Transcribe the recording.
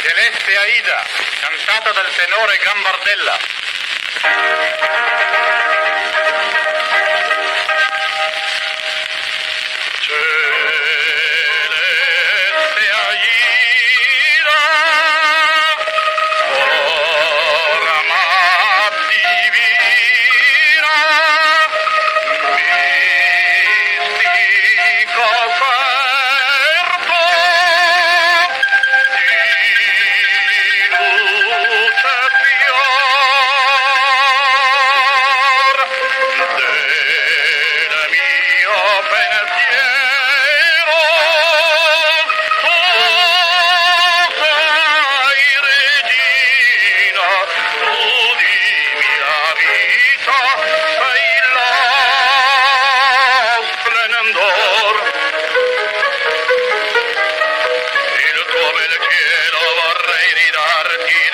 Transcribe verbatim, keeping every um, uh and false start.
Celeste Aida, cantata dal tenore Gambardella. Celeste Aida, ora ma divina, mistico serto di luce fior del mio pensiero. Tu sei regina, tu di mia vita sei lo splendor. Il tuo bel cielo vorrei ridarti,